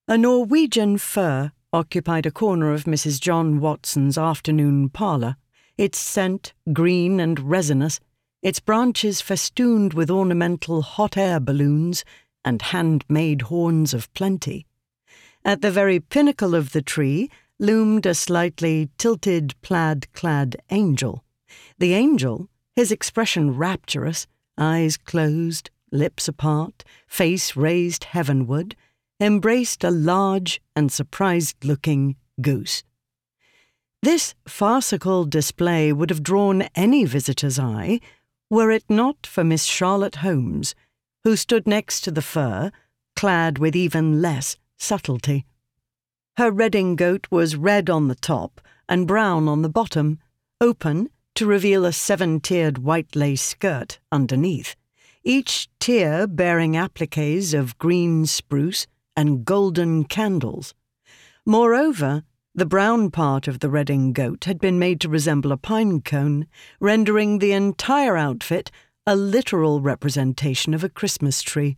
A Norwegian fir occupied a corner of Mrs. John Watson's afternoon parlour, its scent green and resinous, its branches festooned with ornamental hot air balloons and handmade horns of plenty. At the very pinnacle of the tree loomed a slightly tilted plaid-clad angel. The angel, his expression rapturous, eyes closed, lips apart, face raised heavenward, embraced a large and surprised-looking goose. This farcical display would have drawn any visitor's eye were it not for Miss Charlotte Holmes, who stood next to the fir, clad with even less subtlety. Her redingote was red on the top and brown on the bottom, open to reveal a 7-tiered white lace skirt underneath, each tier bearing appliques of green spruce and golden candles. Moreover, the brown part of the redingote had been made to resemble a pine cone, rendering the entire outfit a literal representation of a Christmas tree.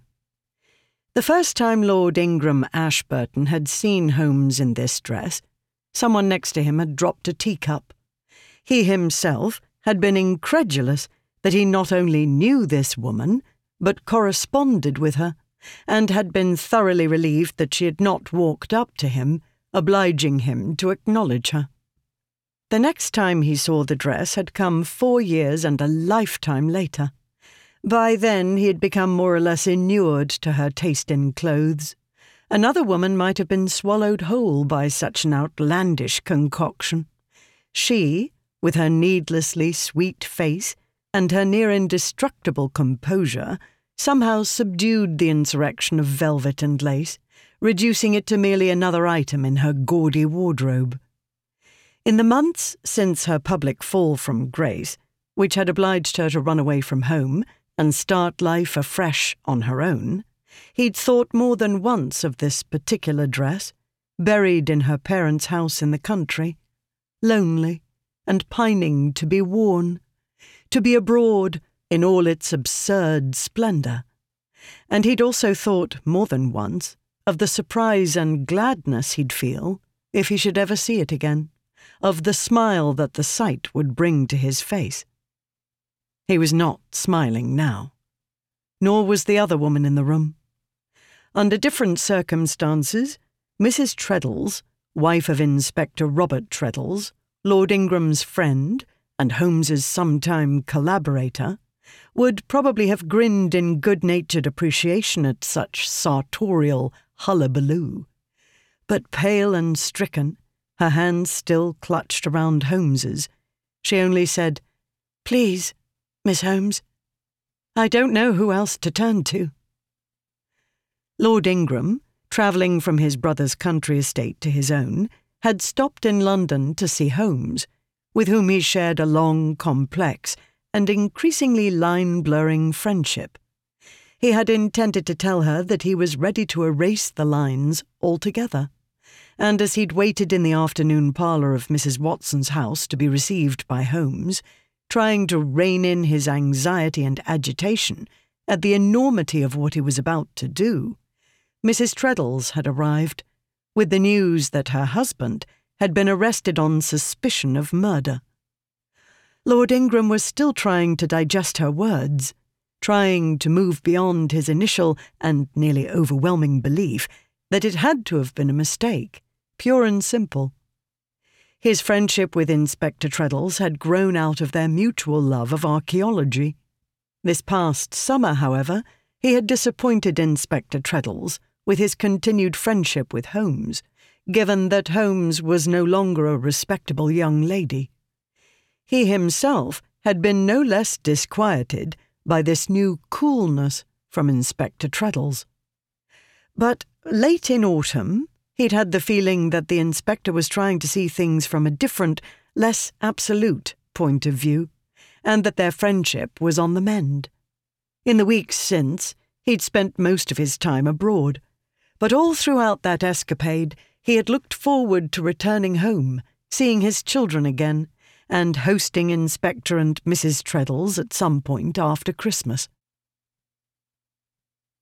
The first time Lord Ingram Ashburton had seen Holmes in this dress, someone next to him had dropped a teacup. He himself had been incredulous that he not only knew this woman, but corresponded with her, and had been thoroughly relieved that she had not walked up to him, obliging him to acknowledge her. The next time he saw the dress had come 4 years and a lifetime later. By then he had become more or less inured to her taste in clothes. Another woman might have been swallowed whole by such an outlandish concoction. She, with her needlessly sweet face and her near indestructible composure, somehow subdued the insurrection of velvet and lace, reducing it to merely another item in her gaudy wardrobe. In the months since her public fall from grace, which had obliged her to run away from home and start life afresh on her own, he'd thought more than once of this particular dress, buried in her parents' house in the country, lonely and pining to be worn, to be abroad in all its absurd splendour. And he'd also thought more than once of the surprise and gladness he'd feel if he should ever see it again, of the smile that the sight would bring to his face. He was not smiling now, nor was the other woman in the room. Under different circumstances, Mrs. Treddles, wife of Inspector Robert Treddles, Lord Ingram's friend and Holmes's sometime collaborator, would probably have grinned in good-natured appreciation at such sartorial hullabaloo. But pale and stricken, her hands still clutched around Holmes's, she only said, "Please, Miss Holmes, I don't know who else to turn to." Lord Ingram, travelling from his brother's country estate to his own, had stopped in London to see Holmes, with whom he shared a long, complex, and increasingly line-blurring friendship. He had intended to tell her that he was ready to erase the lines altogether, and as he'd waited in the afternoon parlour of Mrs. Watson's house to be received by Holmes, trying to rein in his anxiety and agitation at the enormity of what he was about to do, Mrs. Treddles had arrived, with the news that her husband had been arrested on suspicion of murder. Lord Ingram was still trying to digest her words, trying to move beyond his initial and nearly overwhelming belief that it had to have been a mistake, pure and simple. His friendship with Inspector Treddles had grown out of their mutual love of archaeology. This past summer, however, he had disappointed Inspector Treddles with his continued friendship with Holmes, given that Holmes was no longer a respectable young lady. He himself had been no less disquieted by this new coolness from Inspector Treddles. But late in autumn, he'd had the feeling that the inspector was trying to see things from a different, less absolute point of view, and that their friendship was on the mend. In the weeks since, he'd spent most of his time abroad, but all throughout that escapade he had looked forward to returning home, seeing his children again, and hosting Inspector and Mrs. Treddles at some point after Christmas.